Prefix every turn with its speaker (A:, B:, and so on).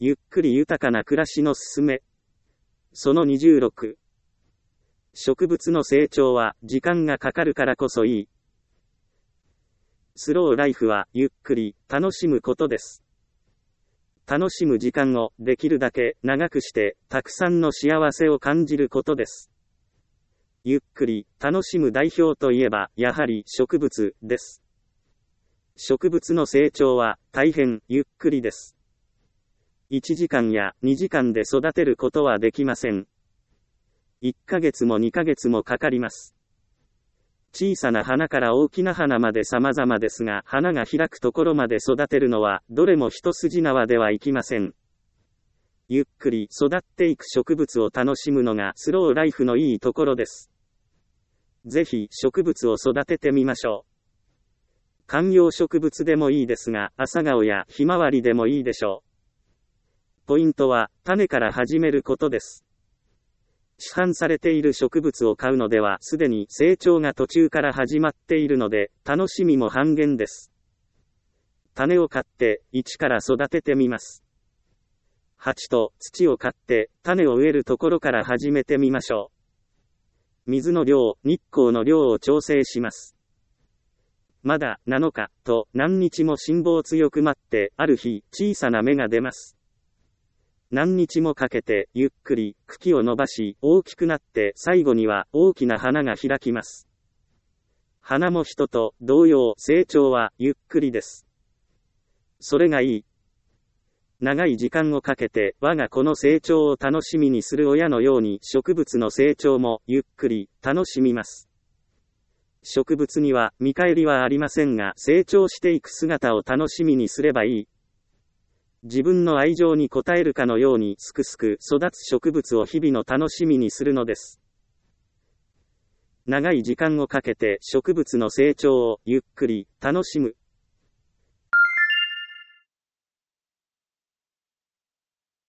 A: ゆっくり豊かな暮らしのすすめ。その26。植物の成長は時間がかかるからこそいい。スローライフはゆっくり楽しむことです。楽しむ時間をできるだけ長くしてたくさんの幸せを感じることです。ゆっくり楽しむ代表といえばやはり植物です。植物の成長は大変ゆっくりです。1時間や2時間で育てることはできません。1ヶ月も2ヶ月もかかります。小さな花から大きな花まで様々ですが、花が開くところまで育てるのはどれも一筋縄ではいきません。ゆっくり育っていく植物を楽しむのがスローライフのいいところです。ぜひ植物を育ててみましょう。観葉植物でもいいですが、朝顔やひまわりでもいいでしょう。ポイントは種から始めることです。市販されている植物を買うのではすでに成長が途中から始まっているので、楽しみも半減です。種を買って一から育ててみます。鉢と土を買って種を植えるところから始めてみましょう。水の量、日光の量を調整します。まだ7日と何日も辛抱強く待って、ある日小さな芽が出ます。何日もかけてゆっくり茎を伸ばし大きくなって最後には大きな花が開きます。花も人と同様成長はゆっくりです。それがいい。長い時間をかけて我が子の成長を楽しみにする親のように植物の成長もゆっくり楽しみます。植物には見返りはありませんが、成長していく姿を楽しみにすればいい。自分の愛情に応えるかのようにすくすく育つ植物を日々の楽しみにするのです。長い時間をかけて植物の成長をゆっくり楽しむ。